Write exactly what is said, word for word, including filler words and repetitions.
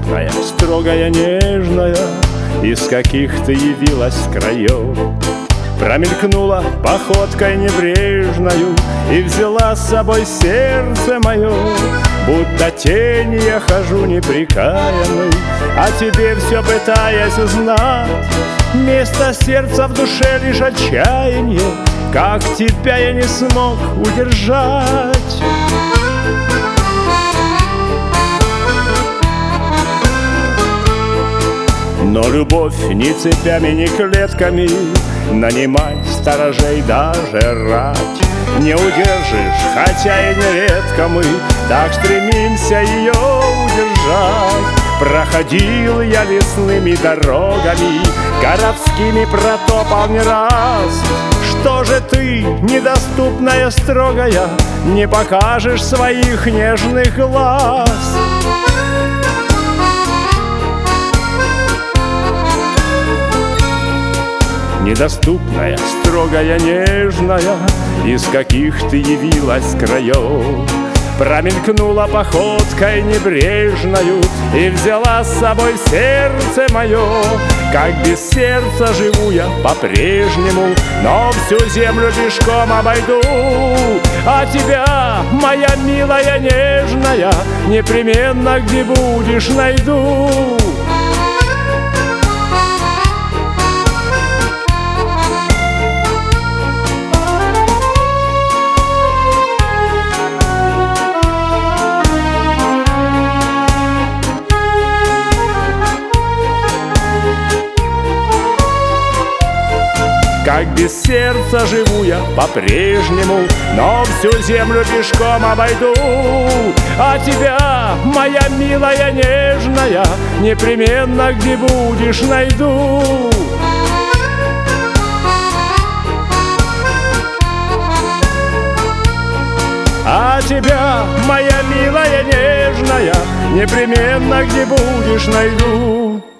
Недоступная, строгая, нежная, из каких ты явилась краев. Промелькнула походкой небрежною и взяла с собой сердце мое. Будто тень я хожу неприкаянный, а тебе все пытаясь узнать. Место сердца в душе лишь отчаяние, как тебя я не смог удержать. Но любовь ни цепями, ни клетками, нанимай сторожей даже рать не удержишь, хотя и нередко мы так стремимся ее удержать. Проходил я лесными дорогами, городскими протопал не раз. Что же ты, недоступная, строгая, не покажешь своих нежных глаз? Недоступная, строгая, нежная, из каких ты явилась краев. Промелькнула походкой небрежною и взяла с собой сердце мое. Как без сердца живу я по-прежнему, но всю землю пешком обойду. А тебя, моя милая, нежная, непременно где будешь найду. Как без сердца живу я по-прежнему, но всю землю пешком обойду. А тебя, моя милая, нежная, непременно где будешь найду. А тебя, моя милая, нежная, непременно где будешь найду.